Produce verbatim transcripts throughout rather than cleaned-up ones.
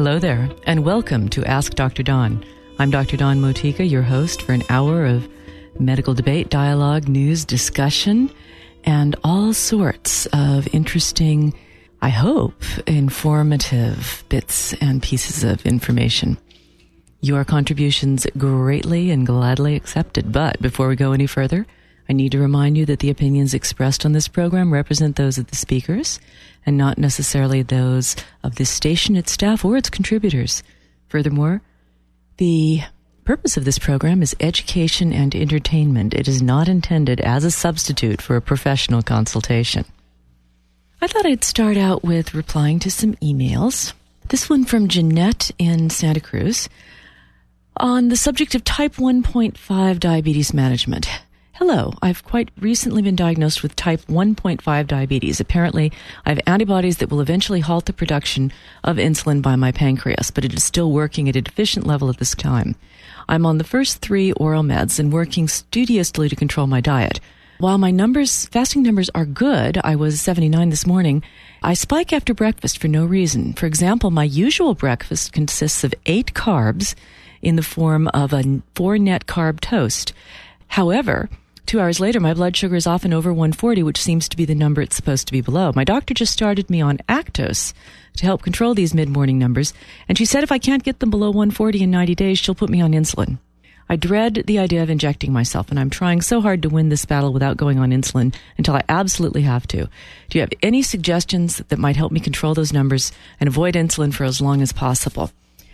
Hello there, and welcome to Ask Doctor Don. I'm Doctor Don Motika, your host for an hour of medical debate, dialogue, news, discussion, and all sorts of interesting, I hope, informative bits and pieces of information. Your contributions greatly and gladly accepted. But before we go any further, I need to remind you that the opinions expressed on this program represent those of the speakers and not necessarily those of this station, its staff, or its contributors. Furthermore, the purpose of this program is education and entertainment. It is not intended as a substitute for a professional consultation. I thought I'd start out with replying to some emails. This one from Jeanette in Santa Cruz on the subject of type one point five diabetes management. Hello, I've quite recently been diagnosed with type one point five diabetes. Apparently, I have antibodies that will eventually halt the production of insulin by my pancreas, but it is still working at a deficient level at this time. I'm on the first three oral meds and working studiously to control my diet. While my numbers, fasting numbers are good, I was seventy-nine this morning, I spike after breakfast for no reason. For example, my usual breakfast consists of eight carbs in the form of a four net carb toast. However, two hours later, my blood sugar is often over one forty, which seems to be the number it's supposed to be below. My doctor just started me on Actos to help control these mid-morning numbers, and she said if I can't get them below one forty in ninety days, she'll put me on insulin. I dread the idea of injecting myself, and I'm trying so hard to win this battle without going on insulin until I absolutely have to. Do you have any suggestions that might help me control those numbers and avoid insulin for as long as possible?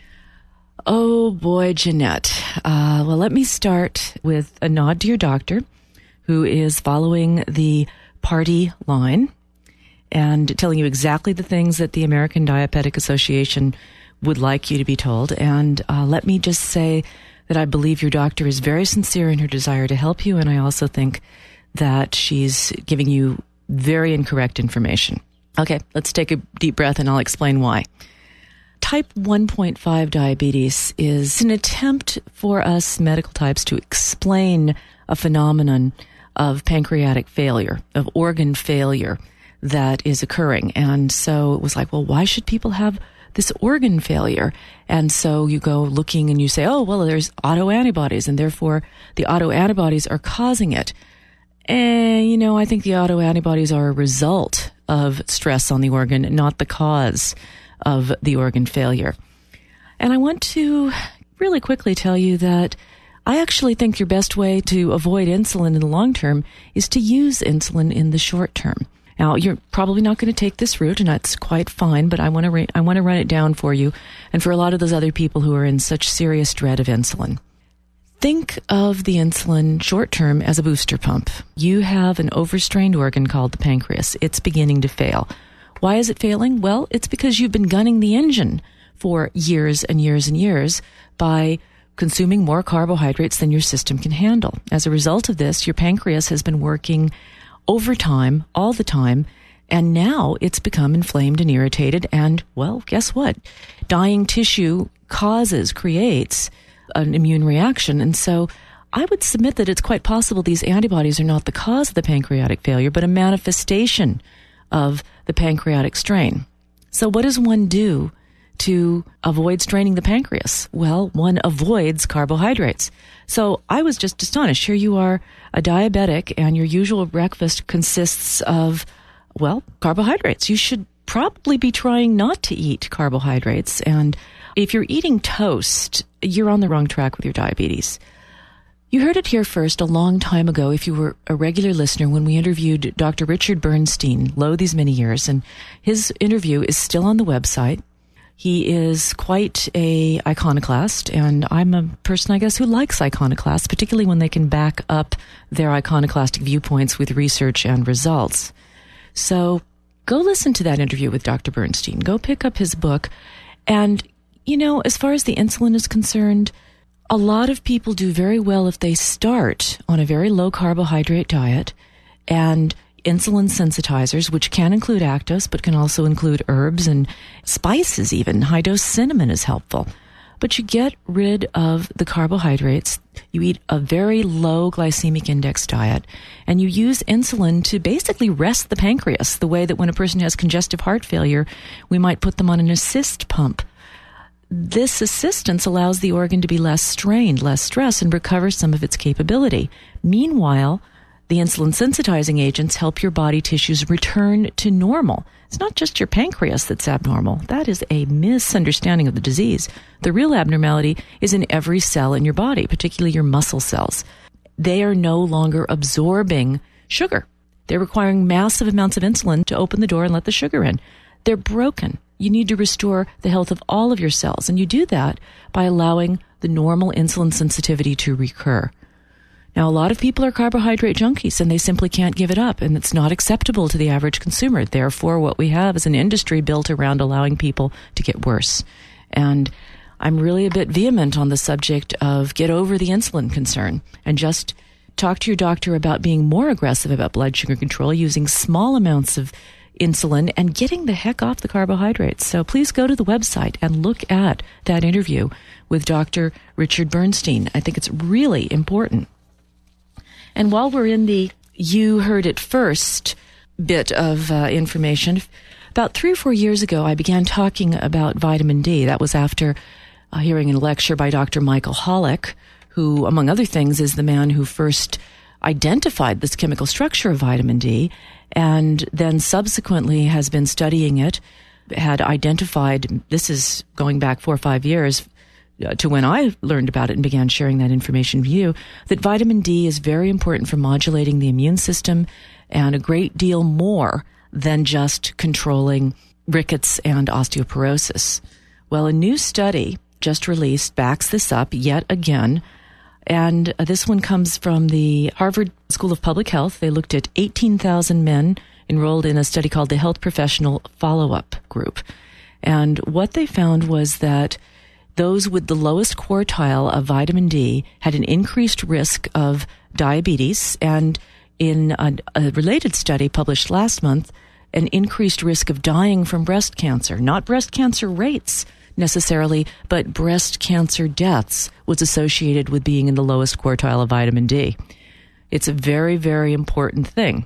Oh boy, Jeanette. Uh, well, let me start with a nod to your doctor, who is following the party line and telling you exactly the things that the American Diabetic Association would like you to be told. And uh, let me just say that I believe your doctor is very sincere in her desire to help you, and I also think that she's giving you very incorrect information. Okay, let's take a deep breath and I'll explain why. Type one point five diabetes is an attempt for us medical types to explain a phenomenon of pancreatic failure, of organ failure that is occurring. And so it was like, well, why should people have this organ failure? And so you go looking and you say, oh, well, there's autoantibodies, and therefore the autoantibodies are causing it. And, you know, I think the autoantibodies are a result of stress on the organ, not the cause of the organ failure. And I want to really quickly tell you that I actually think your best way to avoid insulin in the long term is to use insulin in the short term. Now, you're probably not going to take this route, and that's quite fine, but I want to ra- I want to run it down for you and for a lot of those other people who are in such serious dread of insulin. Think of the insulin short term as a booster pump. You have an overstrained organ called the pancreas. It's beginning to fail. Why is it failing? Well, it's because you've been gunning the engine for years and years and years by consuming more carbohydrates than your system can handle. As a result of this, your pancreas has been working overtime all the time, and now it's become inflamed and irritated, and, well, guess what? Dying tissue causes, creates an immune reaction, and so I would submit that it's quite possible these antibodies are not the cause of the pancreatic failure, but a manifestation of the pancreatic strain. So what does one do to avoid straining the pancreas? Well, one avoids carbohydrates. So I was just astonished. Here you are, a diabetic, and your usual breakfast consists of, well, carbohydrates. You should probably be trying not to eat carbohydrates. And if you're eating toast, you're on the wrong track with your diabetes. You heard it here first a long time ago if you were a regular listener when we interviewed Doctor Richard Bernstein, lo these many years, and his interview is still on the website. He is quite a iconoclast, and I'm a person, I guess, who likes iconoclasts, particularly when they can back up their iconoclastic viewpoints with research and results. So go listen to that interview with Doctor Bernstein. Go pick up his book. And, you know, as far as the insulin is concerned, a lot of people do very well if they start on a very low carbohydrate diet and insulin sensitizers, which can include Actos, but can also include herbs and spices even. High-dose cinnamon is helpful. But you get rid of the carbohydrates, you eat a very low glycemic index diet, and you use insulin to basically rest the pancreas, the way that when a person has congestive heart failure, we might put them on an assist pump. this assistance allows the organ to be less strained, less stressed, and recover some of its capability. Meanwhile, the insulin sensitizing agents help your body tissues return to normal. It's not just your pancreas that's abnormal. That is a misunderstanding of the disease. The real abnormality is in every cell in your body, particularly your muscle cells. They are no longer absorbing sugar. They're requiring massive amounts of insulin to open the door and let the sugar in. They're broken. You need to restore the health of all of your cells, and you do that by allowing the normal insulin sensitivity to recur. Now, a lot of people are carbohydrate junkies, and they simply can't give it up, and it's not acceptable to the average consumer. Therefore, what we have is an industry built around allowing people to get worse. And I'm really a bit vehement on the subject of get over the insulin concern and just talk to your doctor about being more aggressive about blood sugar control, using small amounts of insulin and getting the heck off the carbohydrates. So please go to the website and look at that interview with Doctor Richard Bernstein. I think it's really important. And while we're in the you heard it first bit of uh, information, about three or four years ago, I began talking about vitamin D. That was after uh, hearing a lecture by Doctor Michael Holick, who, among other things, is the man who first identified this chemical structure of vitamin D, and then subsequently has been studying it, had identified, this is going back four or five years, to when I learned about it and began sharing that information with you, that vitamin D is very important for modulating the immune system and a great deal more than just controlling rickets and osteoporosis. Well, a new study just released backs this up yet again, and this one comes from the Harvard School of Public Health. They looked at eighteen thousand men enrolled in a study called the Health Professional Follow-Up Group. And what they found was that those with the lowest quartile of vitamin D had an increased risk of diabetes, and in a, a related study published last month, an increased risk of dying from breast cancer. Not breast cancer rates necessarily, but breast cancer deaths was associated with being in the lowest quartile of vitamin D. It's a very, very important thing.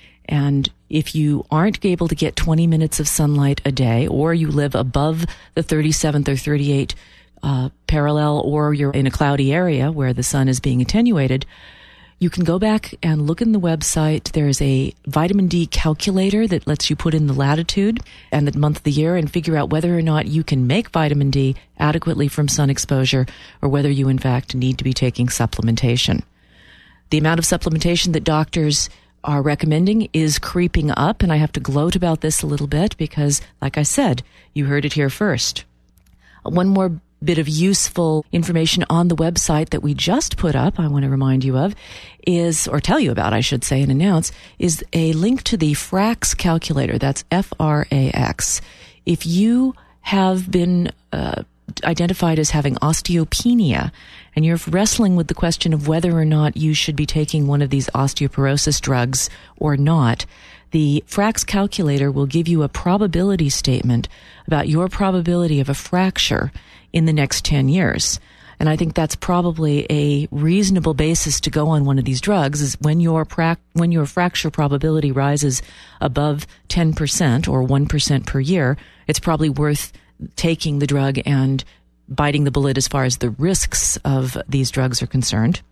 And if you aren't able to get twenty minutes of sunlight a day, or you live above the thirty-seventh or thirty-eighth uh, parallel, or you're in a cloudy area where the sun is being attenuated, you can go back and look in the website. There's a vitamin D calculator that lets you put in the latitude and the month of the year and figure out whether or not you can make vitamin D adequately from sun exposure, or whether you, in fact, need to be taking supplementation. The amount of supplementation that doctors are recommending is creeping up, and I have to gloat about this a little bit because, like I said, you heard it here first. One more bit of useful information on the website that we just put up, I want to remind you of, is, or tell you about, I should say, and announce, is a link to the Frax calculator. That's F R A X. If you have been uh, identified as having osteopenia, and you're wrestling with the question of whether or not you should be taking one of these osteoporosis drugs or not, the Frax calculator will give you a probability statement about your probability of a fracture in the next ten years. And I think that's probably a reasonable basis to go on one of these drugs, is when your pra- when your fracture probability rises above ten percent or one percent per year, it's probably worth taking the drug and biting the bullet as far as the risks of these drugs are concerned.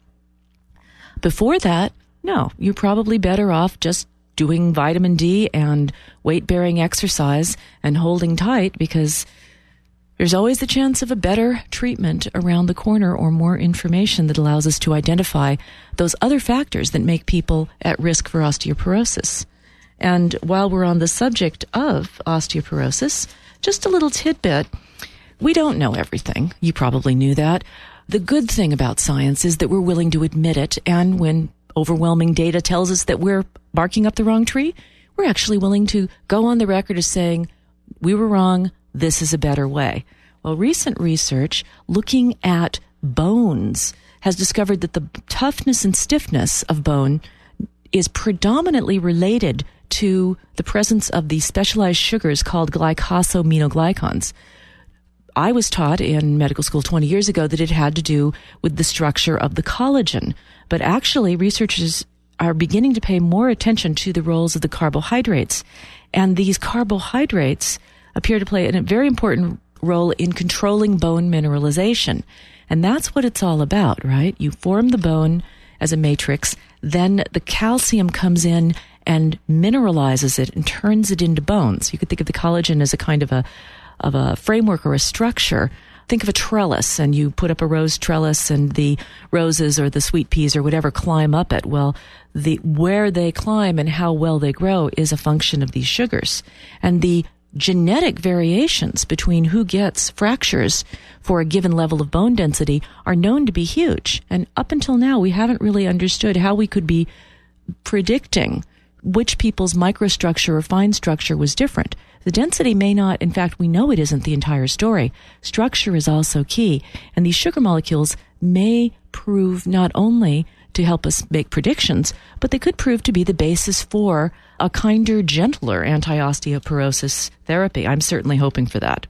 Before that, no, you're probably better off just doing vitamin D and weight-bearing exercise and holding tight, because there's always the chance of a better treatment around the corner, or more information that allows us to identify those other factors that make people at risk for osteoporosis. And while we're on the subject of osteoporosis, just a little tidbit. We don't know everything. You probably knew that. The good thing about science is that we're willing to admit it, and when overwhelming data tells us that we're barking up the wrong tree, we're actually willing to go on the record as saying, we were wrong, this is a better way. Well, recent research looking at bones has discovered that the toughness and stiffness of bone is predominantly related to the presence of these specialized sugars called glycosaminoglycans. I was taught in medical school twenty years ago that it had to do with the structure of the collagen, but actually researchers are beginning to pay more attention to the roles of the carbohydrates, and these carbohydrates appear to play a very important role in controlling bone mineralization. And that's what it's all about, right? You form the bone as a matrix, then the calcium comes in and mineralizes it and turns it into bones. You could think of the collagen as a kind of a of a framework or a structure. Think of a trellis, and you put up a rose trellis, and the roses or the sweet peas or whatever climb up it. Well, the where they climb and how well they grow is a function of these sugars. And the genetic variations between who gets fractures for a given level of bone density are known to be huge. And up until now, we haven't really understood how we could be predicting which people's microstructure or fine structure was different. The density may not, in fact, we know it isn't the entire story. Structure is also key. And these sugar molecules may prove not only to help us make predictions, but they could prove to be the basis for a kinder, gentler anti-osteoporosis therapy. I'm certainly hoping for that.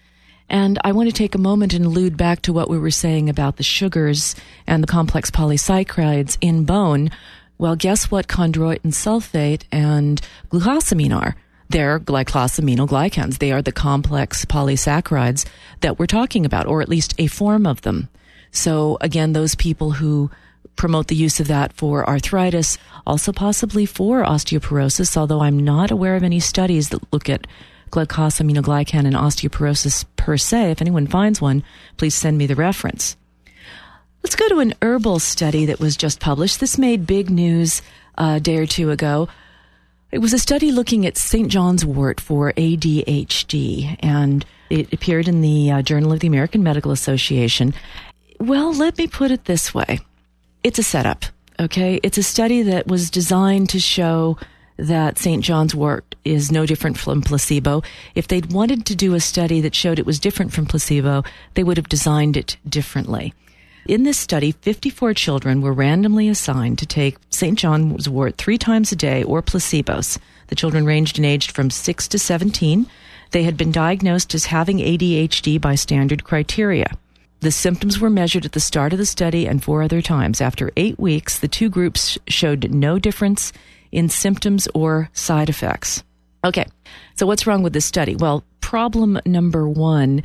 And I want to take a moment and allude back to what we were saying about the sugars and the complex polysaccharides in bone. Well, guess what chondroitin sulfate and glucosamine are? They're glycosaminoglycans. They are the complex polysaccharides that we're talking about, or at least a form of them. So again, those people who promote the use of that for arthritis, also possibly for osteoporosis, although I'm not aware of any studies that look at glycosaminoglycan and osteoporosis per se. If anyone finds one, please send me the reference. Let's go to an herbal study that was just published. This made big news a day or two ago. It was a study looking at Saint John's wort for A D H D, and it appeared in the uh, Journal of the American Medical Association. Well, let me put it this way. It's a setup, okay? It's a study that was designed to show that Saint John's wort is no different from placebo. If they'd wanted to do a study that showed it was different from placebo, they would have designed it differently. In this study, fifty-four children were randomly assigned to take Saint John's wort three times a day or placebos. The children ranged in age from six to seventeen. They had been diagnosed as having A D H D by standard criteria. The symptoms were measured at the start of the study and four other times. After eight weeks, the two groups showed no difference in symptoms or side effects. Okay, so what's wrong with this study? Well, problem number one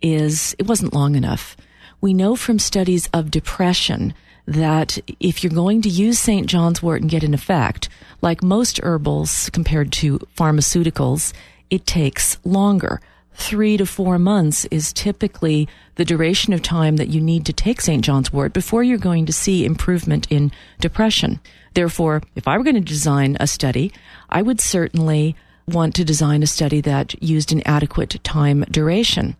is it wasn't long enough. We know from studies of depression that if you're going to use Saint John's wort and get an effect, like most herbals compared to pharmaceuticals, it takes longer. Three to four months is typically the duration of time that you need to take Saint John's wort before you're going to see improvement in depression. Therefore, if I were going to design a study, I would certainly want to design a study that used an adequate time duration.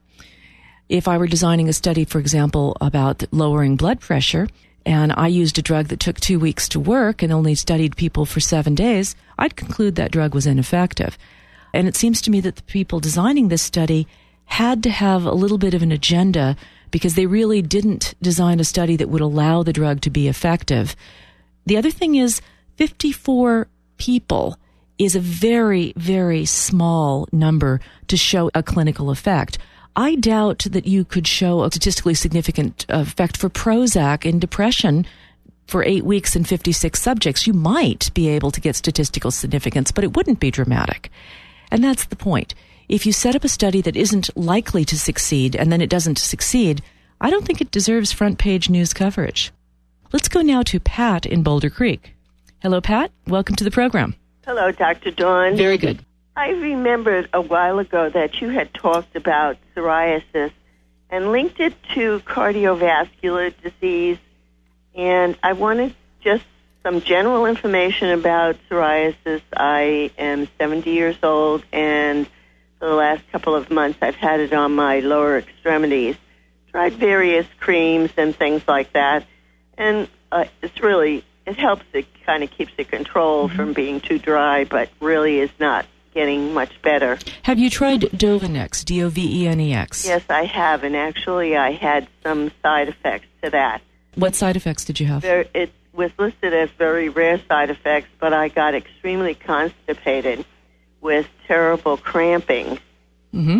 If I were designing a study, for example, about lowering blood pressure, and I used a drug that took two weeks to work and only studied people for seven days, I'd conclude that drug was ineffective. And it seems to me that the people designing this study had to have a little bit of an agenda because they really didn't design a study that would allow the drug to be effective. The other thing is fifty-four people is a very, very small number to show a clinical effect. I doubt that you could show a statistically significant effect for Prozac in depression for eight weeks in fifty-six subjects. You might be able to get statistical significance, but it wouldn't be dramatic. And that's the point. If you set up a study that isn't likely to succeed and then it doesn't succeed, I don't think it deserves front page news coverage. Let's go now to Pat in Boulder Creek. Hello, Pat. Welcome to the program. Hello, Doctor Dawn. Very good. I remembered a while ago that you had talked about psoriasis and linked it to cardiovascular disease, and I wanted just some general information about psoriasis. I am seventy years old, and for the last couple of months I've had it on my lower extremities. Tried various creams and things like that, and uh, it's really, it helps, it kind of keeps it controlled mm-hmm. from being too dry, but really is not getting much better. Have you tried Dovanex, D O V E N E X? Yes, I have, and actually I had some side effects to that. What side effects did you have? There, it was listed as very rare side effects, but I got extremely constipated with terrible cramping. Mm-hmm.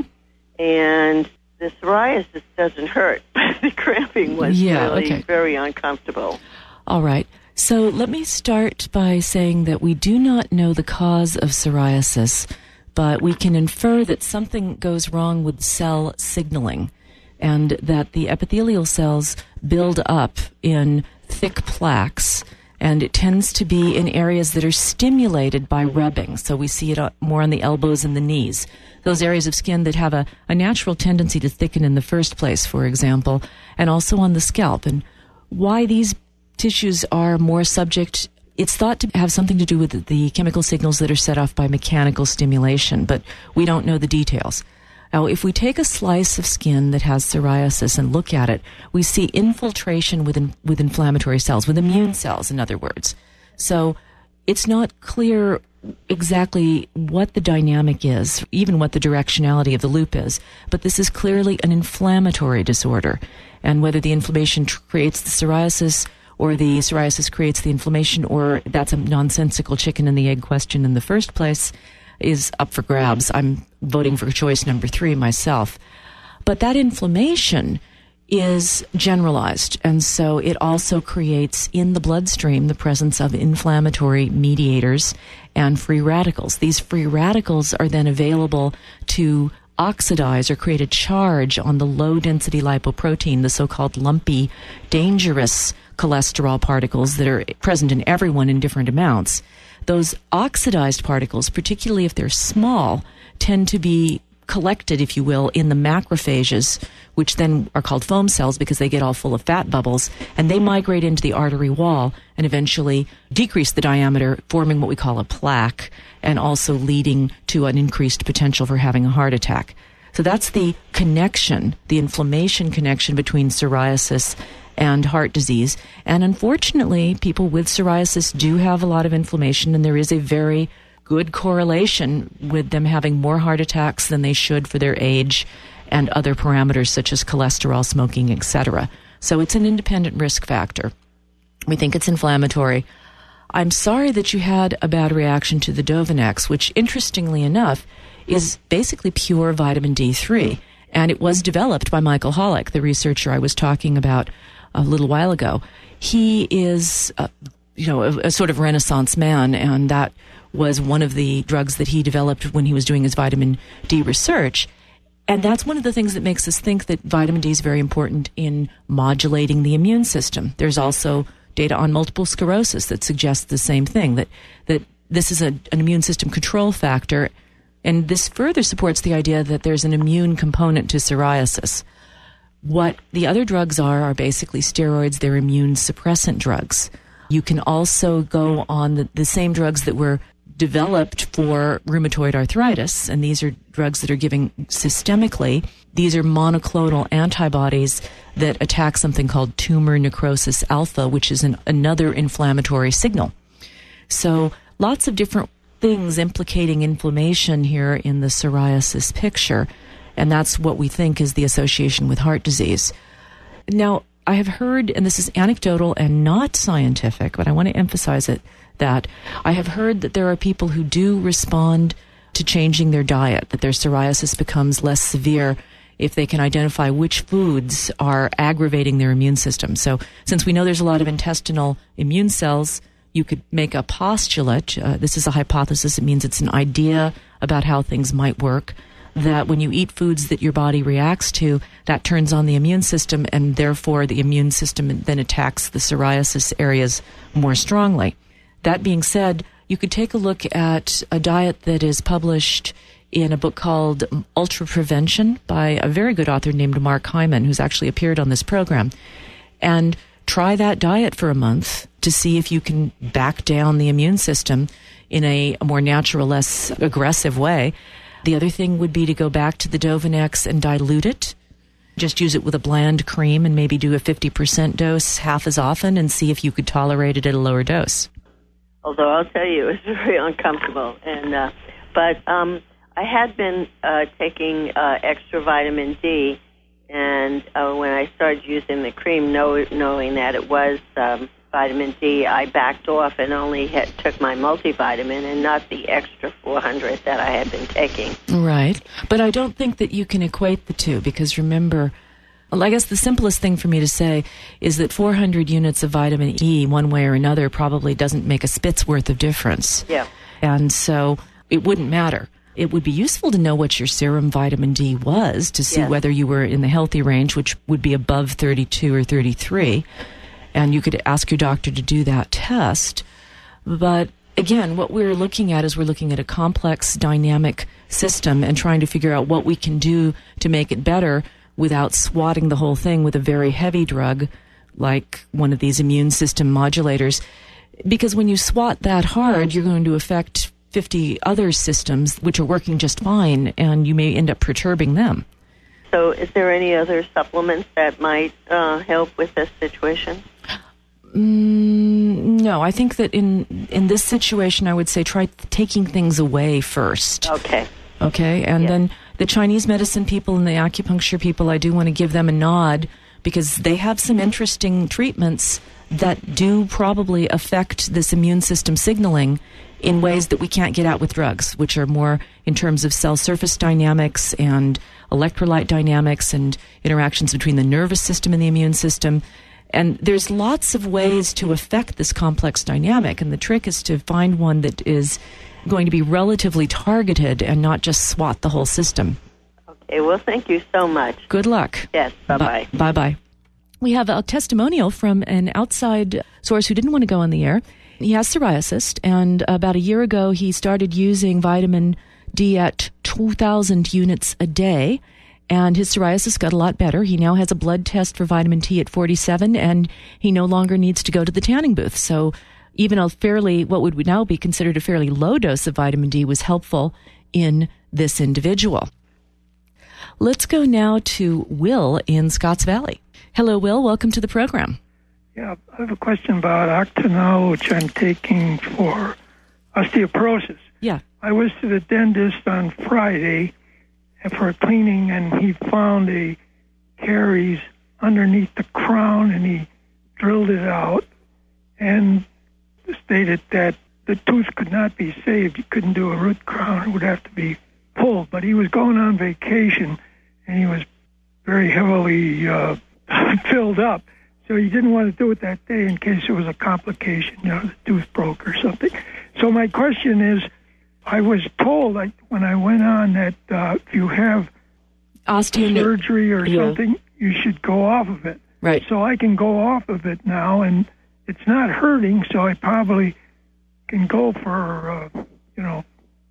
And the psoriasis doesn't hurt, but the cramping was yeah, really okay. very uncomfortable. All right. So let me start by saying that we do not know the cause of psoriasis, but we can infer that something goes wrong with cell signaling, and that the epithelial cells build up in thick plaques, and it tends to be in areas that are stimulated by rubbing. So we see it more on the elbows and the knees. Those areas of skin that have a, a natural tendency to thicken in the first place, for example, and also on the scalp. And why these tissues are more subject, it's thought to have something to do with the chemical signals that are set off by mechanical stimulation, but we don't know the details. Now, if we take a slice of skin that has psoriasis and look at it, we see infiltration with, in, with inflammatory cells, with immune cells, in other words. So it's not clear exactly what the dynamic is, even what the directionality of the loop is, but this is clearly an inflammatory disorder. And whether the inflammation tr- creates the psoriasis or the psoriasis creates the inflammation, or that's a nonsensical chicken and the egg question in the first place, is up for grabs. I'm voting for choice number three myself. But that inflammation is generalized, and so it also creates in the bloodstream the presence of inflammatory mediators and free radicals. These free radicals are then available to oxidize or create a charge on the low-density lipoprotein, the so-called lumpy, dangerous cholesterol particles that are present in everyone in different amounts. Those oxidized particles, particularly if they're small, tend to be collected, if you will, in the macrophages, which then are called foam cells because they get all full of fat bubbles, and they migrate into the artery wall and eventually decrease the diameter, forming what we call a plaque, and also leading to an increased potential for having a heart attack. So that's the connection, the inflammation connection between psoriasis and heart disease. And unfortunately, people with psoriasis do have a lot of inflammation, and there is a very good correlation with them having more heart attacks than they should for their age and other parameters such as cholesterol, smoking, et cetera. So it's an independent risk factor. We think it's inflammatory. I'm sorry that you had a bad reaction to the Dovanex, which, interestingly enough, is basically pure vitamin D three. And it was developed by Michael Holick, the researcher I was talking about a little while ago. He is, uh, you know, a, a sort of Renaissance man, and that was one of the drugs that he developed when he was doing his vitamin D research. And that's one of the things that makes us think that vitamin D is very important in modulating the immune system. There's also data on multiple sclerosis that suggests the same thing, that, that this is a, an immune system control factor. And this further supports the idea that there's an immune component to psoriasis. What the other drugs are are basically steroids. They're immune suppressant drugs. You can also go on the, the same drugs that were developed for rheumatoid arthritis, and these are drugs that are given systemically. These are monoclonal antibodies that attack something called tumor necrosis alpha, which is an, another inflammatory signal. So lots of different things implicating inflammation here in the psoriasis picture, and that's what we think is the association with heart disease. Now, I have heard, and this is anecdotal and not scientific, but I want to emphasize it, that I have heard that there are people who do respond to changing their diet, that their psoriasis becomes less severe if they can identify which foods are aggravating their immune system. So since we know there's a lot of intestinal immune cells, you could make a postulate, uh, this is a hypothesis, it means it's an idea about how things might work, that when you eat foods that your body reacts to, that turns on the immune system, and therefore the immune system then attacks the psoriasis areas more strongly. That being said, you could take a look at a diet that is published in a book called Ultra Prevention by a very good author named Mark Hyman, who's actually appeared on this program, and try that diet for a month to see if you can back down the immune system in a, a more natural, less aggressive way. The other thing would be to go back to the Dovanex and dilute it. Just use it with a bland cream and maybe do a fifty percent dose half as often and see if you could tolerate it at a lower dose. Although I'll tell you, it's very uncomfortable. And uh, But um, I had been uh, taking uh, extra vitamin D, and uh, when I started using the cream, know, knowing that it was um, vitamin D, I backed off and only had, took my multivitamin and not the extra four hundred that I had been taking. Right. But I don't think that you can equate the two, because remember, well, I guess the simplest thing for me to say is that four hundred units of vitamin E, one way or another, probably doesn't make a spit's worth of difference. Yeah. And so it wouldn't matter. it would be useful to know what your serum vitamin D was to see yes. whether you were in the healthy range, which would be above thirty-two or thirty-three. And you could ask your doctor to do that test. But again, what we're looking at is we're looking at a complex dynamic system and trying to figure out what we can do to make it better without swatting the whole thing with a very heavy drug like one of these immune system modulators. Because when you swat that hard, you're going to affect fifty other systems which are working just fine, and you may end up perturbing them. So is there any other supplements that might uh, help with this situation? Mm, no, I think that in in this situation, I would say try taking things away first. Okay. Okay, and yes. then the Chinese medicine people and the acupuncture people, I do want to give them a nod because they have some interesting treatments that do probably affect this immune system signaling in ways that we can't get at with drugs, which are more in terms of cell surface dynamics and electrolyte dynamics and interactions between the nervous system and the immune system. And there's lots of ways to affect this complex dynamic, and the trick is to find one that is going to be relatively targeted and not just swat the whole system. Okay, well, thank you so much. Good luck. Yes, bye-bye. Bye- bye-bye. We have a testimonial from an outside source who didn't want to go on the air. He has psoriasis, and about a year ago he started using vitamin D at two thousand units a day, and his psoriasis got a lot better. He now has a blood test for vitamin T at forty-seven, and he no longer needs to go to the tanning booth. So even a fairly, what would now be considered a fairly low dose of vitamin D was helpful in this individual. Let's go now to Will in Scotts Valley. Hello, Will. Welcome to the program. Yeah, I have a question about Octanol, which I'm taking for osteoporosis. Yeah. I was to the dentist on Friday for a cleaning, and he found a caries underneath the crown, and he drilled it out and stated that the tooth could not be saved. You couldn't do a root crown. It would have to be pulled. But he was going on vacation, and he was very heavily uh, filled up. So he didn't want to do it that day in case there was a complication, you know, the tooth broke or something. So my question is, I was told like, when I went on that uh, if you have Osteo- surgery or yeah. something, you should go off of it. Right. So I can go off of it now, and it's not hurting, so I probably can go for, uh, you know,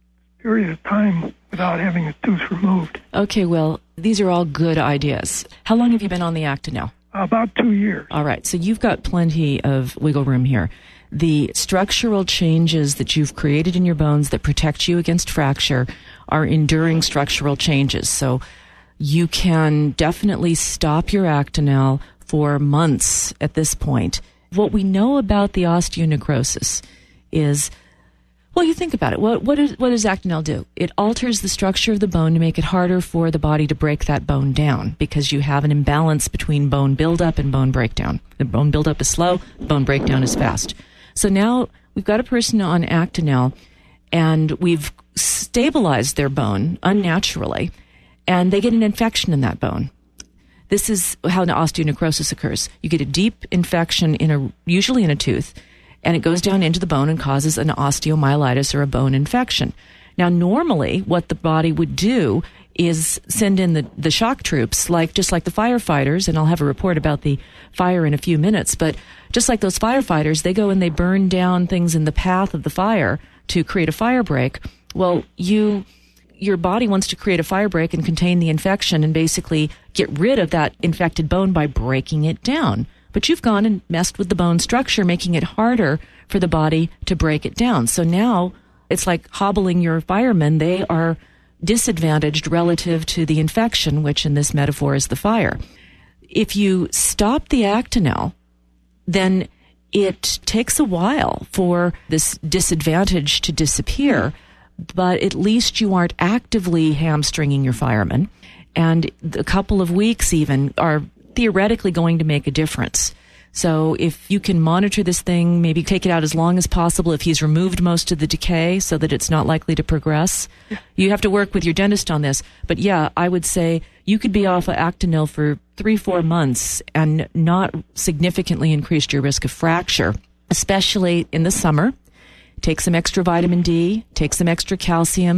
a period of time without having a tooth removed. Okay, well, these are all good ideas. How long have you been on the Actonel? About two years. All right, so you've got plenty of wiggle room here. The structural changes that you've created in your bones that protect you against fracture are enduring structural changes. So you can definitely stop your Actonel for months at this point. What we know about the osteonecrosis is, well, you think about it. What, what, is, what does Actonel do? It alters the structure of the bone to make it harder for the body to break that bone down because you have an imbalance between bone buildup and bone breakdown. The bone buildup is slow, bone breakdown is fast. So now we've got a person on Actonel, and we've stabilized their bone unnaturally, and they get an infection in that bone. This is how the osteonecrosis occurs. You get a deep infection in a usually in a tooth, and it goes down into the bone and causes an osteomyelitis or a bone infection. Now, normally, what the body would do is send in the, the shock troops, like just like the firefighters, and I'll have a report about the fire in a few minutes, but just like those firefighters, they go and they burn down things in the path of the fire to create a fire break. Well, you... your body wants to create a fire break and contain the infection and basically get rid of that infected bone by breaking it down. But you've gone and messed with the bone structure, making it harder for the body to break it down. So now it's like hobbling your firemen. They are disadvantaged relative to the infection, which in this metaphor is the fire. If you stop the Actonel, then it takes a while for this disadvantage to disappear, but at least you aren't actively hamstringing your firemen. And a couple of weeks even are theoretically going to make a difference. So if you can monitor this thing, maybe take it out as long as possible if he's removed most of the decay so that it's not likely to progress. You have to work with your dentist on this. But yeah, I would say you could be off of Actonel for three, four months and not significantly increase your risk of fracture, especially in the summer. Take some extra vitamin D, take some extra calcium,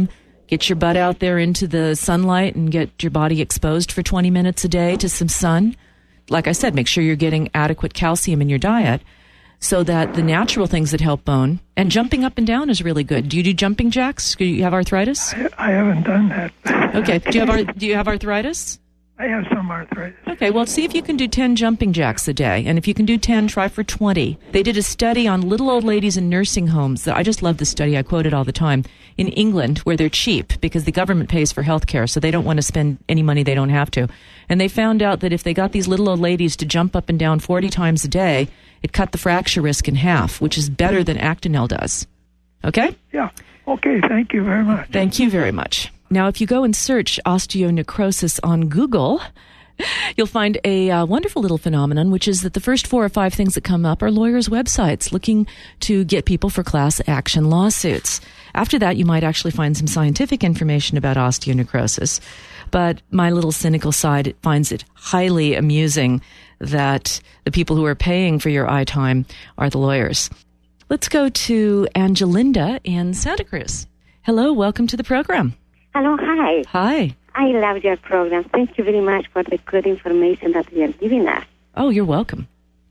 Get your butt out there into the sunlight and get your body exposed for twenty minutes a day to some sun. Like I said, make sure you're getting adequate calcium in your diet so that the natural things that help bone, and jumping up and down is really good. Do you do jumping jacks? Do you have arthritis? I, I haven't done that. Okay. Do you have ar- do you have arthritis? I have some arthritis. Okay, well, see if you can do ten jumping jacks a day. And if you can do ten, try for twenty. They did a study on little old ladies in nursing homes. I just love the study. I quote it all the time. In England, where they're cheap because the government pays for health care, so they don't want to spend any money they don't have to. And they found out that if they got these little old ladies to jump up and down forty times a day, it cut the fracture risk in half, which is better than Actonel does. Okay? Yeah. Okay, thank you very much. Thank you very much. Now, if you go and search osteonecrosis on Google, you'll find a uh, wonderful little phenomenon, which is that the first four or five things that come up are lawyers' websites looking to get people for class action lawsuits. After that, you might actually find some scientific information about osteonecrosis. But my little cynical side finds it highly amusing that the people who are paying for your eye time are the lawyers. Let's go to Angelinda in Santa Cruz. Hello, welcome to the program. Hello, hi. Hi. I love your program. Thank you very much for the good information that you are giving us. Oh, you're welcome.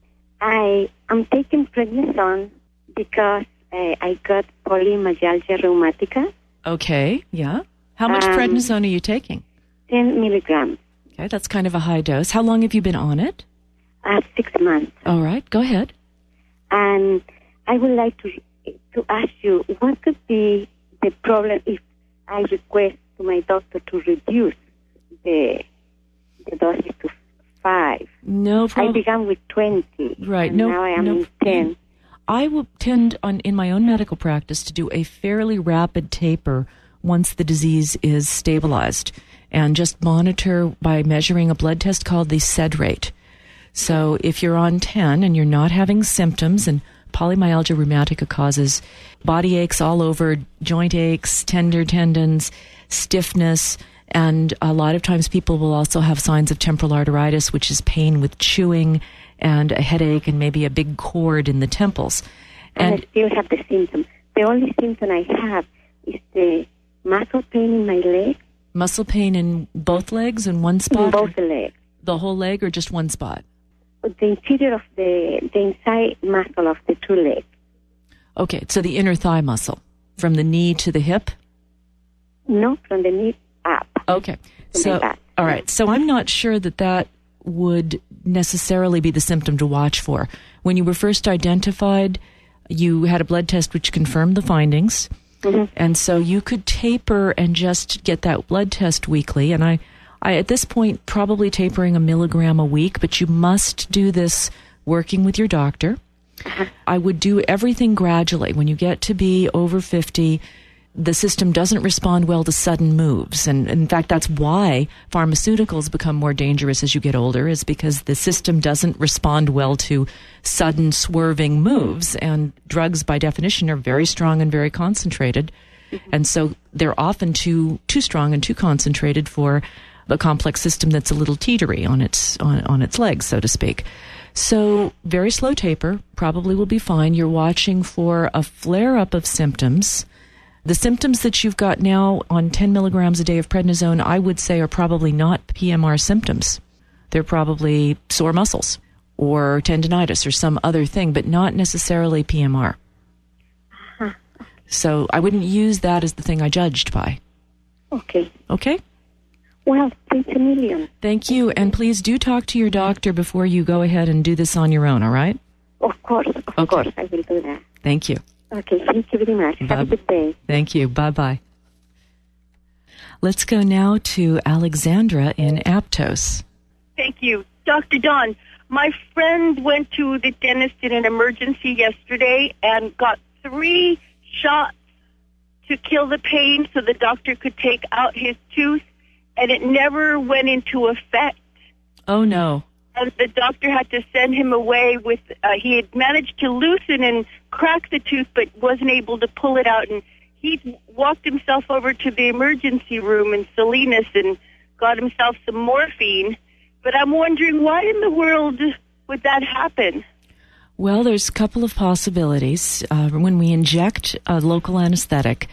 I am taking prednisone because uh, I got polymyalgia rheumatica. Okay, yeah. How much um, prednisone are you taking? ten milligrams. Okay, that's kind of a high dose. How long have you been on it? Uh, six months. All right, go ahead. And I would like to to ask you, what could be the problem if I request to my doctor to reduce the the doses to five? No problem. I began with twenty. Right. And no. now I am no, in ten. I will tend, on in my own medical practice, to do a fairly rapid taper once the disease is stabilized, and just monitor by measuring a blood test called the S E D rate. So if you're on ten and you're not having symptoms, and polymyalgia rheumatica causes body aches all over, joint aches, tender tendons, stiffness, and a lot of times people will also have signs of temporal arteritis, which is pain with chewing and a headache and maybe a big cord in the temples. And, And I still have the symptom. The only symptom I have is the muscle pain in my leg. muscle pain in both legs in one spot? In both legs. The whole leg or just one spot? The interior of the, the inside muscle of the two legs. Okay, so the inner thigh muscle, from the knee to the hip? No, from the knee up. Okay, to so my back. all right. So I'm not sure that that would necessarily be the symptom to watch for. When you were first identified, you had a blood test which confirmed the findings, Mm-hmm. and so you could taper and just get that blood test weekly. And I, I at this point probably tapering a milligram a week, but you must do this working with your doctor. Uh-huh. I would do everything gradually. When you get to be over fifty, the system doesn't respond well to sudden moves. And in fact, that's why pharmaceuticals become more dangerous as you get older, is because the system doesn't respond well to sudden swerving moves. And drugs, by definition, are very strong and very concentrated. Mm-hmm. And so they're often too too strong and too concentrated for a complex system that's a little teetery on its on, on its legs, so to speak. So very slow taper, probably will be fine. You're watching for a flare-up of symptoms. The symptoms that you've got now on ten milligrams a day of prednisone, I would say, are probably not P M R symptoms. They're probably sore muscles or tendinitis or some other thing, but not necessarily P M R. Uh-huh. So I wouldn't use that as the thing I judged by. Okay. Okay? Well, thanks a million. Thank you. And please do talk to your doctor before you go ahead and do this on your own, all right? Of course, of Okay. course, I will do that. Thank you. Okay, thank you very much. Bye- Have a good day. Thank you. Bye-bye. Let's go now to Alexandra in Aptos. Thank you. Doctor Don, my friend went to the dentist in an emergency yesterday and got three shots to kill the pain so the doctor could take out his tooth, and it never went into effect. Oh, no. And the doctor had to send him away with, uh, he had managed to loosen and crack the tooth, but wasn't able to pull it out. And he walked himself over to the emergency room in Salinas and got himself some morphine. But I'm wondering, why in the world would that happen? Well, there's a couple of possibilities. Uh, when we inject a local anesthetic,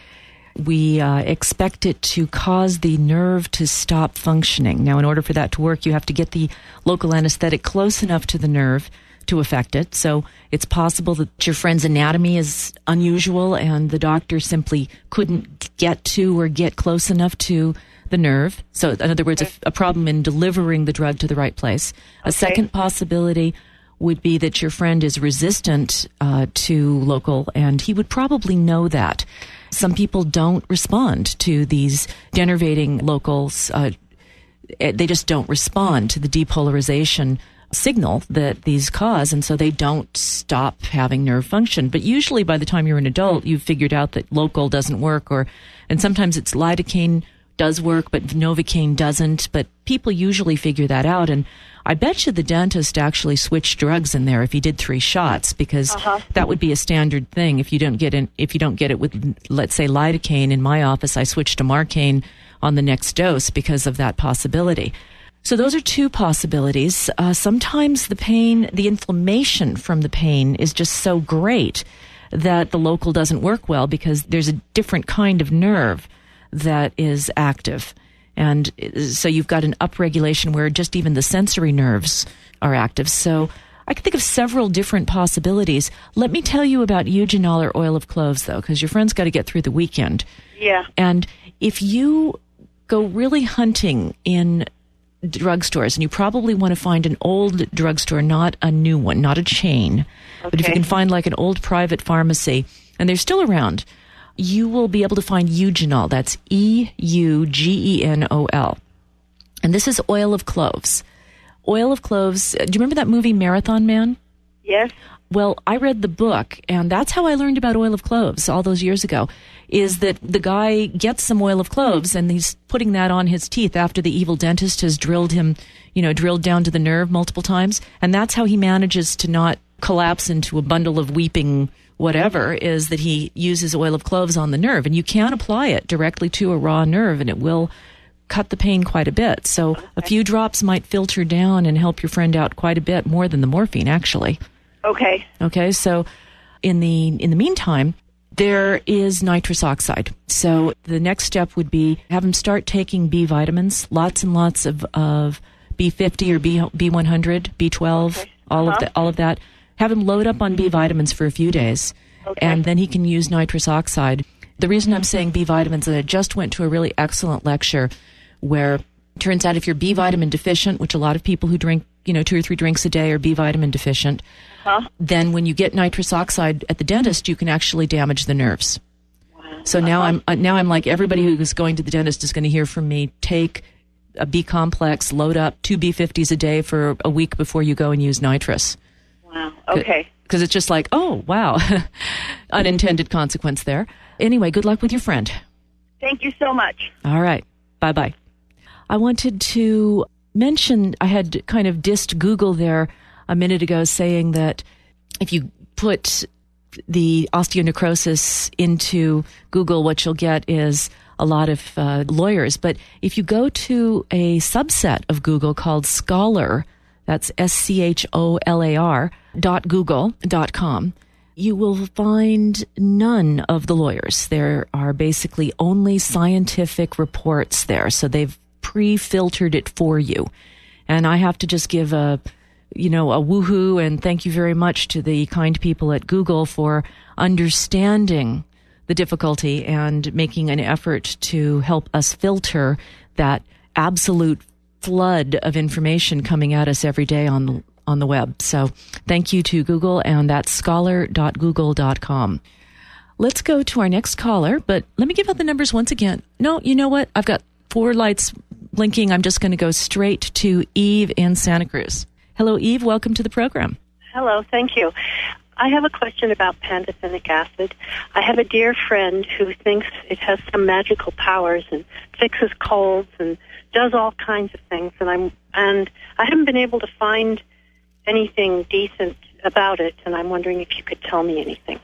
we uh, expect it to cause the nerve to stop functioning. Now, in order for that to work, you have to get the local anesthetic close enough to the nerve to affect it. So it's possible that your friend's anatomy is unusual and the doctor simply couldn't get to or get close enough to the nerve. So in other words, a, a problem in delivering the drug to the right place. A Okay. second possibility would be that your friend is resistant uh, to local, and he would probably know that. Some people don't respond to these denervating locals. Uh, they just don't respond to the depolarization signal that these cause, and so they don't stop having nerve function. But usually by the time you're an adult, you've figured out that local doesn't work, or and sometimes it's lidocaine does work, but Novocaine doesn't. But people usually figure that out, and I bet you the dentist actually switched drugs in there if he did three shots, because Uh-huh. that would be a standard thing. If you don't get in, if you don't get it with, let's say, lidocaine, in my office, I switched to Marcaine on the next dose because of that possibility. So those are two possibilities. Uh, sometimes the pain, the inflammation from the pain is just so great that the local doesn't work well because there's a different kind of nerve that is active. And so you've got an upregulation where just even the sensory nerves are active. So I can think of several different possibilities. Let me tell you about eugenol or oil of cloves, though, because your friend's got to get through the weekend. Yeah. And if you go really hunting in drugstores, and you probably want to find an old drugstore, not a new one, not a chain, but if you Okay. can find like an old private pharmacy, and they're still around, you will be able to find eugenol. That's E U G E N O L. And this is oil of cloves. Oil of cloves, do you remember that movie Marathon Man? Yes. Well, I read the book, and that's how I learned about oil of cloves all those years ago, is that the guy gets some oil of cloves, and he's putting that on his teeth after the evil dentist has drilled him, you know, drilled down to the nerve multiple times. And that's how he manages to not collapse into a bundle of weeping whatever, is that he uses oil of cloves on the nerve. And you can apply it directly to a raw nerve, and it will cut the pain quite a bit. So a few drops might filter down and help your friend out quite a bit more than the morphine, actually. Okay. Okay, so in the in the meantime, there is nitrous oxide. So the next step would be have him start taking B vitamins, lots and lots of, of B fifty or B B one hundred, B twelve, Okay. all Uh-huh. of the, all of that. Have him load up on B vitamins for a few days, Okay. and then he can use nitrous oxide. The reason I'm saying B vitamins is I just went to a really excellent lecture where it turns out if you're B vitamin deficient, which a lot of people who drink, you know, two or three drinks a day are B vitamin deficient, Huh? then when you get nitrous oxide at the dentist, you can actually damage the nerves. Wow. So now I'm uh, now I'm like everybody who's going to the dentist is going to hear from me. Take a B complex, load up two B fifties a day for a week before you go and use nitrous. Wow. Okay. Because it's just like, oh wow, unintended consequence there. Anyway, good luck with your friend. Thank you so much. All right, bye bye. I wanted to mention I had kind of dissed Google there a minute ago, saying that if you put the osteonecrosis into Google, what you'll get is a lot of uh, lawyers. But if you go to a subset of Google called Scholar, that's S C H O L A R dot Google dot com, you will find none of the lawyers. There are basically only scientific reports there. So they've pre-filtered it for you. And I have to just give a you know, a woohoo and thank you very much to the kind people at Google for understanding the difficulty and making an effort to help us filter that absolute flood of information coming at us every day on the, on the web. So thank you to Google, and that's scholar dot google dot com. Let's go to our next caller, but let me give out the numbers once again. No, you know what? I've got four lights blinking. I'm just going to go straight to Eve in Santa Cruz. Hello, Eve. Welcome to the program. Hello. Thank you. I have a question about pantothenic acid. I have a dear friend who thinks it has some magical powers and fixes colds and does all kinds of things, and I'm and I haven't been able to find anything decent about it, and I'm wondering if you could tell me anything.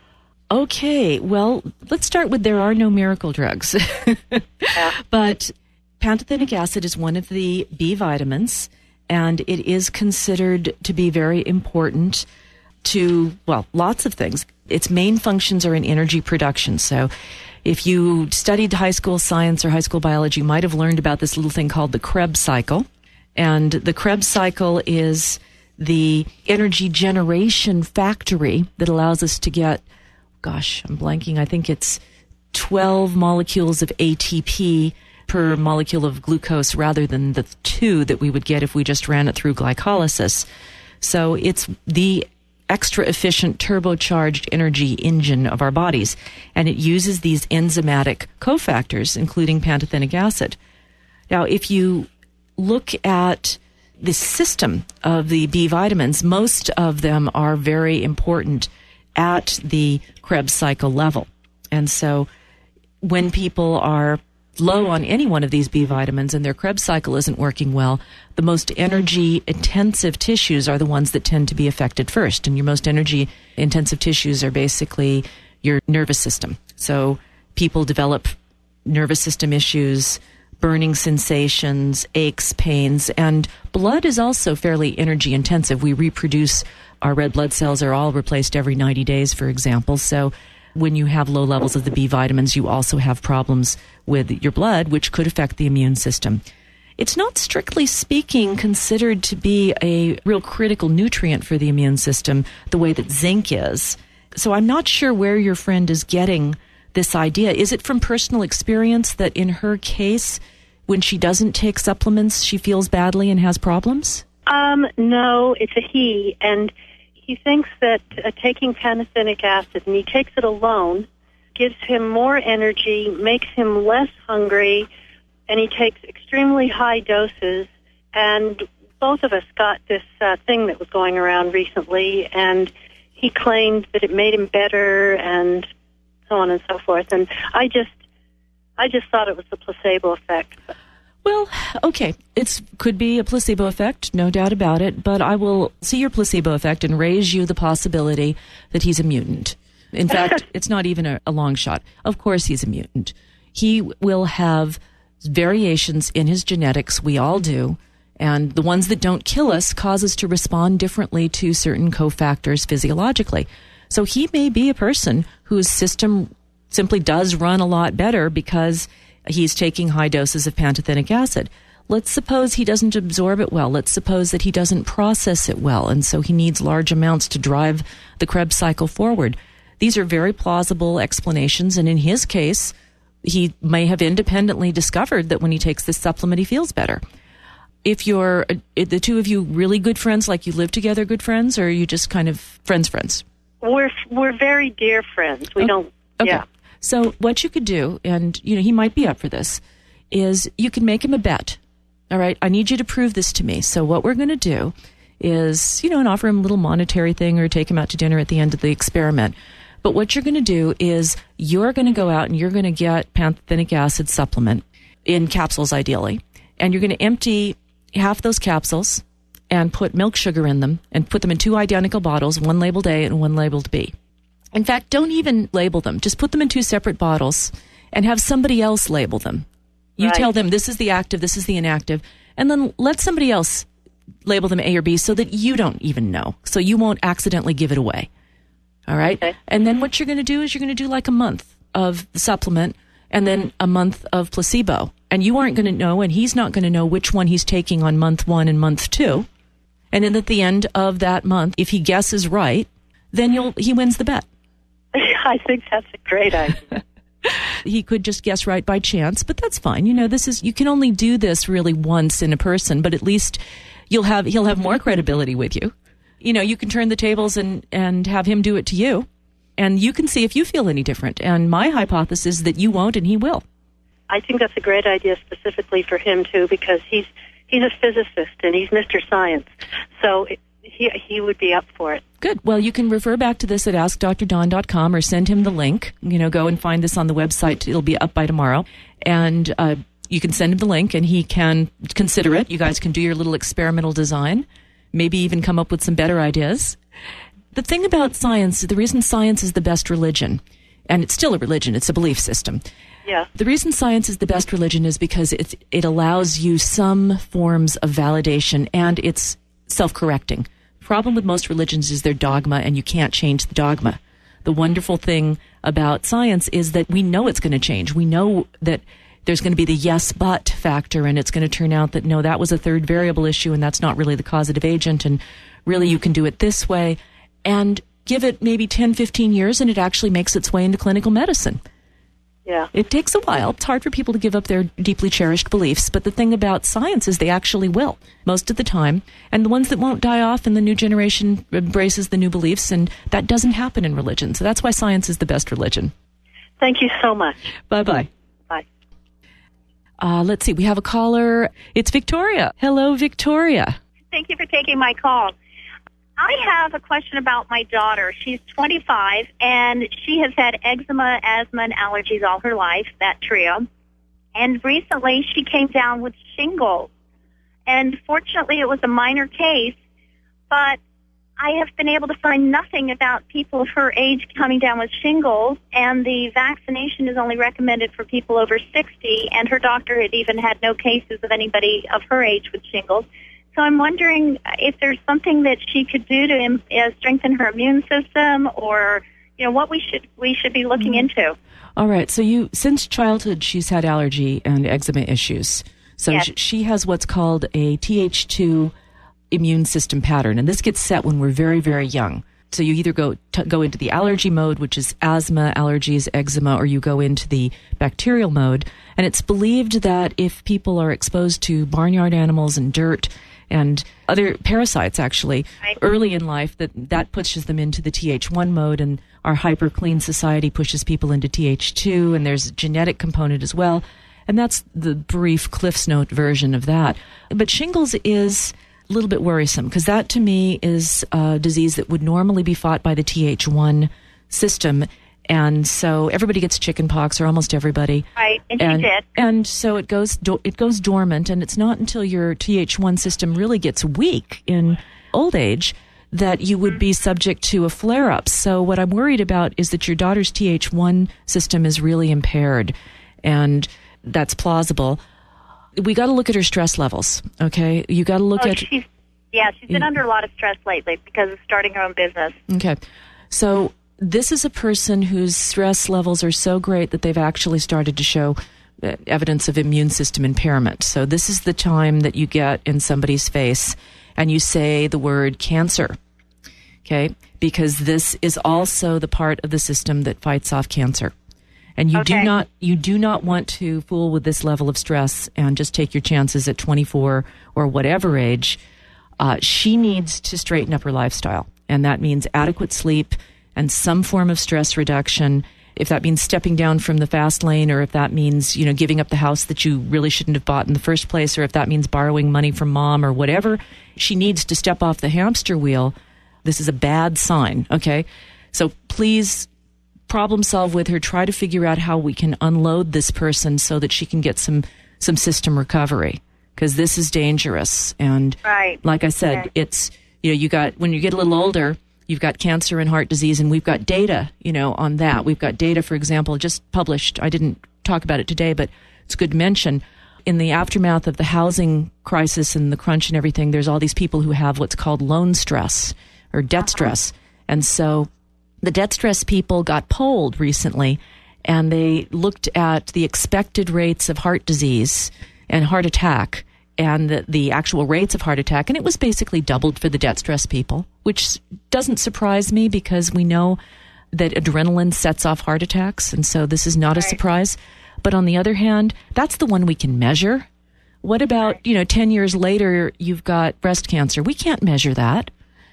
Okay. Well, let's start with there are no miracle drugs. Yeah. But pantothenic acid is one of the B vitamins, and it is considered to be very important to, well, lots of things. Its main functions are in energy production. So If you studied high school science or high school biology, you might have learned about this little thing called the Krebs cycle. And the Krebs cycle is the energy generation factory that allows us to get, gosh, I'm blanking, I think it's twelve molecules of A T P per molecule of glucose rather than the two that we would get if we just ran it through glycolysis. So it's the extra efficient turbocharged energy engine of our bodies, and it uses these enzymatic cofactors, including pantothenic acid. Now, if you look at the system of the B vitamins, most of them are very important at the Krebs cycle level. And so when people are low on any one of these B vitamins and their Krebs cycle isn't working well, the most energy-intensive tissues are the ones that tend to be affected first. And your most energy-intensive tissues are basically your nervous system. So people develop nervous system issues, burning sensations, aches, pains, and blood is also fairly energy-intensive. We reproduce, our red blood cells are all replaced every ninety days, for example. So when you have low levels of the B vitamins, you also have problems with your blood, which could affect the immune system. It's not, strictly speaking, considered to be a real critical nutrient for the immune system the way that zinc is. So I'm not sure where your friend is getting this idea. Is it from personal experience that in her case, when she doesn't take supplements, she feels badly and has problems? Um, no, it's a he, and he thinks that uh, taking pantothenic acid, and he takes it alone, gives him more energy, makes him less hungry, and he takes extremely high doses. And both of us got this uh, thing that was going around recently, and he claimed that it made him better, and so on and so forth. And I just, I just thought it was the placebo effect. Well, okay, it could be a placebo effect, no doubt about it, but I will see your placebo effect and raise you the possibility that he's a mutant. In fact, it's not even a, a long shot. Of course he's a mutant. He will have variations in his genetics, we all do, and the ones that don't kill us cause us to respond differently to certain cofactors physiologically. So he may be a person whose system simply does run a lot better because he's taking high doses of pantothenic acid. Let's suppose he doesn't absorb it well. Let's suppose that he doesn't process it well, and so he needs large amounts to drive the Krebs cycle forward. These are very plausible explanations, and in his case, he may have independently discovered that when he takes this supplement, he feels better. If you're, uh, the two of you really good friends, like you live together, good friends, or are you just kind of friends friends? We're we're very dear friends. We oh, don't, okay. yeah. So what you could do, and you know he might be up for this, is you can make him a bet. All right, I need you to prove this to me. So what we're going to do is, you know, and offer him a little monetary thing or take him out to dinner at the end of the experiment. But what you're going to do is you're going to go out and you're going to get pantothenic acid supplement in capsules, ideally, and you're going to empty half those capsules and put milk sugar in them and put them in two identical bottles, one labeled A and one labeled B. In fact, don't even label them. Just put them in two separate bottles and have somebody else label them. You right. tell them this is the active, this is the inactive, and then let somebody else label them A or B so that you don't even know, so you won't accidentally give it away. All right? Okay. And then what you're going to do is you're going to do like a month of the supplement and then a month of placebo. And you aren't going to know, and he's not going to know which one he's taking on month one and month two. And then at the end of that month, if he guesses right, then you'll he wins the bet. I think that's a great idea. He could just guess right by chance, but that's fine. You know, this is you can only do this really once in a person, but at least you'll have he'll have more credibility with you. You know, you can turn the tables and, and have him do it to you, and you can see if you feel any different. And my hypothesis is that you won't and he will. I think that's a great idea specifically for him, too, because he's he's a physicist and he's Mister Science. So it, he he would be up for it. Good. Well, you can refer back to this at ask dr dawn dot com or send him the link. You know, go and find this on the website. It'll be up by tomorrow. And uh, you can send him the link and he can consider it. You guys can do your little experimental design, maybe even come up with some better ideas. The thing about science, the reason science is the best religion, and it's still a religion, it's a belief system. Yeah. The reason science is the best religion is because it, it allows you some forms of validation, and it's self-correcting. The problem with most religions is their dogma, and you can't change the dogma. the wonderful thing about science is that we know it's going to change. We know that there's going to be the yes, but factor, and it's going to turn out that, no, that was a third variable issue, and that's not really the causative agent, and really you can do it this way. And give it maybe ten, fifteen years, and it actually makes its way into clinical medicine. Yeah. It takes a while. It's hard for people to give up their deeply cherished beliefs, but the thing about science is they actually will, most of the time. And the ones that won't die off, and the new generation embraces the new beliefs, and that doesn't happen in religion. So that's why science is the best religion. Thank you so much. Bye-bye. Bye. Uh, let's see. We have a caller. It's Victoria. Hello, Victoria. Thank you for taking my call. I have a question about my daughter. She's twenty-five, and she has had eczema, asthma, and allergies all her life, that trio. And recently she came down with shingles. And fortunately it was a minor case, but I have been able to find nothing about people of her age coming down with shingles, and the vaccination is only recommended for people over sixty, and her doctor had even had no cases of anybody of her age with shingles. So I'm wondering if there's something that she could do to uh, strengthen her immune system, or, you know, what we should we should be looking mm-hmm. into. All right. So you, since childhood, she's had allergy and eczema issues. So yes. sh- she has what's called a T H two immune system pattern, and this gets set when we're very, very young. So you either go t- go into the allergy mode, which is asthma, allergies, eczema, or you go into the bacterial mode. And it's believed that if people are exposed to barnyard animals and dirt and other parasites, actually, right. early in life, that that pushes them into the T H one mode, and our hyper clean society pushes people into T H two, and there's a genetic component as well. And that's the brief Cliff's Note version of that. But shingles is a little bit worrisome, because that to me is a disease that would normally be fought by the T H one system. And so everybody gets chicken pox, or almost everybody. Right, and, and she did. And so it goes do- it goes dormant, and it's not until your T H one system really gets weak in old age that you would be subject to a flare-up. So what I'm worried about is that your daughter's T H one system is really impaired, and that's plausible. We got to look at her stress levels, okay? You got to look oh, at... She's, yeah, she's been yeah. under a lot of stress lately because of starting her own business. Okay. So this is a person whose stress levels are so great that they've actually started to show uh, evidence of immune system impairment. So this is the time that you get in somebody's face and you say the word cancer, okay? Because this is also the part of the system that fights off cancer. And you okay. do not you do not want to fool with this level of stress and just take your chances at twenty-four or whatever age. Uh, she needs to straighten up her lifestyle, and that means adequate sleep and some form of stress reduction. If that means stepping down from the fast lane, or if that means, you know, giving up the house that you really shouldn't have bought in the first place, or if that means borrowing money from mom or whatever, she needs to step off the hamster wheel. This is a bad sign, okay? So please problem solve with her. Try to figure out how we can unload this person so that she can get some, some system recovery, because this is dangerous. And right. like I said, okay. it's, you know, you got, when you get a little older, you've got cancer and heart disease, and we've got data, you know, on that. We've got data, for example, just published. I didn't talk about it today, but it's good to mention. In the aftermath of the housing crisis and the crunch and everything, there's all these people who have what's called loan stress or debt uh-huh. stress. And so the debt stress people got polled recently, and they looked at the expected rates of heart disease and heart attack and the, the actual rates of heart attack, and it was basically doubled for the debt stress people, which doesn't surprise me because we know that adrenaline sets off heart attacks, and so this is not right. a surprise. But on the other hand, that's the one we can measure. What about, right. you know, ten years later, you've got breast cancer? We can't measure that.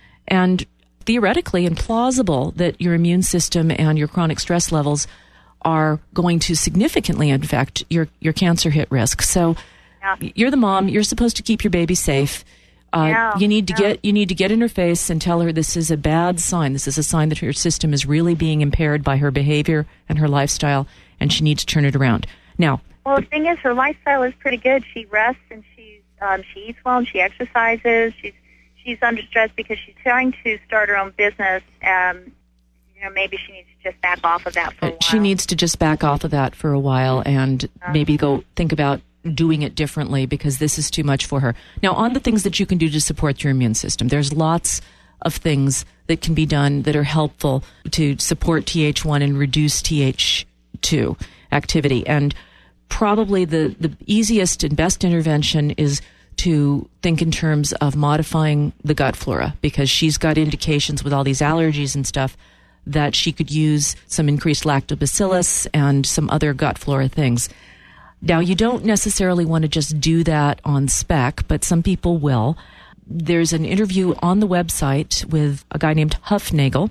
And theoretically and plausible that your immune system and your chronic stress levels are going to significantly affect your, your cancer hit risk. So yeah. you're the mom. You're supposed to keep your baby safe. Uh, yeah. You need to yeah. get you need to get in her face and tell her this is a bad sign. This is a sign that her system is really being impaired by her behavior and her lifestyle, and she needs to turn it around. Now, well, the thing is, her lifestyle is pretty good. She rests and she's um, she eats well and she exercises. She's She's under stress because she's trying to start her own business. Um, you know, maybe she needs to just back off of that for a while. She needs to just back off of that for a while and uh-huh. maybe go think about doing it differently, because this is too much for her. Now, on the things that you can do to support your immune system, there's lots of things that can be done that are helpful to support T H one and reduce T H two activity. And probably the, the easiest and best intervention is to think in terms of modifying the gut flora, because she's got indications with all these allergies and stuff that she could use some increased lactobacillus and some other gut flora things. Now, you don't necessarily want to just do that on spec, but some people will. There's an interview on the website with a guy named Huffnagel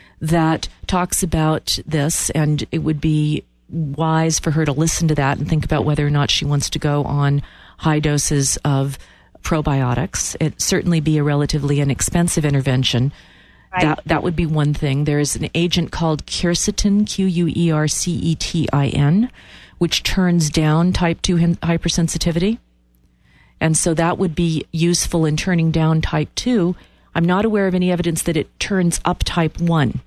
that talks about this, and it would be wise for her to listen to that and think about whether or not she wants to go on high doses of probiotics. It'd certainly be a relatively inexpensive intervention. Right. That that would be one thing. There's an agent called quercetin, Q U E R C E T I N, which turns down type two hypersensitivity. And so that would be useful in turning down type two. I'm not aware of any evidence that it turns up type one.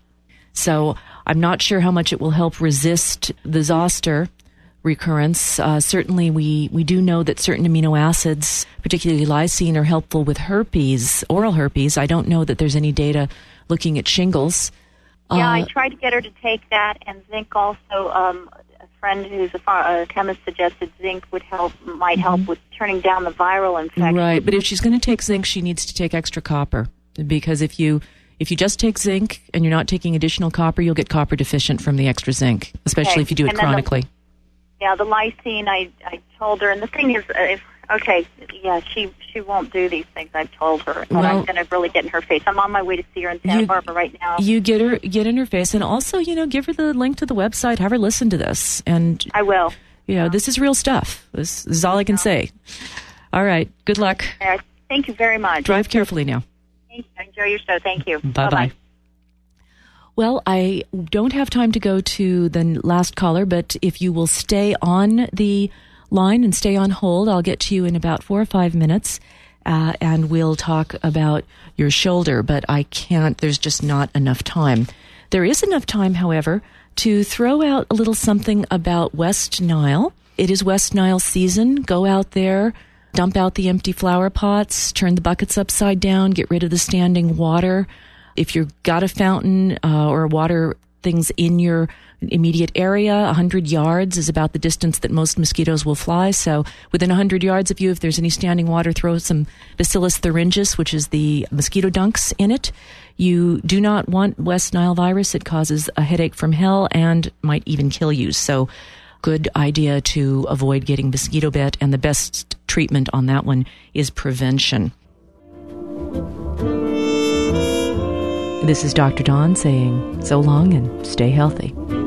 So I'm not sure how much it will help resist the zoster recurrence. Uh, certainly, we, we do know that certain amino acids, particularly lysine, are helpful with herpes, oral herpes. I don't know that there's any data looking at shingles. Yeah, uh, I tried to get her to take that, and zinc also. Um, a friend who's a, ph- a chemist suggested zinc would help, might mm-hmm. help with turning down the viral infection. Right, but if she's going to take zinc, she needs to take extra copper, because if you if you just take zinc and you're not taking additional copper, you'll get copper deficient from the extra zinc, especially okay. if you do it and chronically. The, yeah, the lysine, I, I told her, and the thing is, uh, if, okay, yeah, she she won't do these things. I've told her, but well, I'm going to really get in her face. I'm on my way to see her in Santa you, Barbara right now. You get her, get in her face, and also, you know, give her the link to the website. Have her listen to this, and I will. You know, this is real stuff. This, this is all I can say. All right, good luck. Uh, thank you very much. Drive carefully now. Thank you. Enjoy your show. Thank you. Bye bye. Well, I don't have time to go to the last caller, but if you will stay on the line and stay on hold, I'll get to you in about four or five minutes, uh, and we'll talk about your shoulder, but I can't, there's just not enough time. There is enough time, however, to throw out a little something about West Nile. It is West Nile season. Go out there, dump out the empty flower pots, turn the buckets upside down, get rid of the standing water. If you've got a fountain uh, or water things in your immediate area, one hundred yards is about the distance that most mosquitoes will fly. So within one hundred yards of you, if there's any standing water, throw some Bacillus thuringiensis, which is the mosquito dunks, in it. You do not want West Nile virus. It causes a headache from hell and might even kill you. So good idea to avoid getting mosquito bit, and the best treatment on that one is prevention. This is Doctor Dawn saying so long and stay healthy.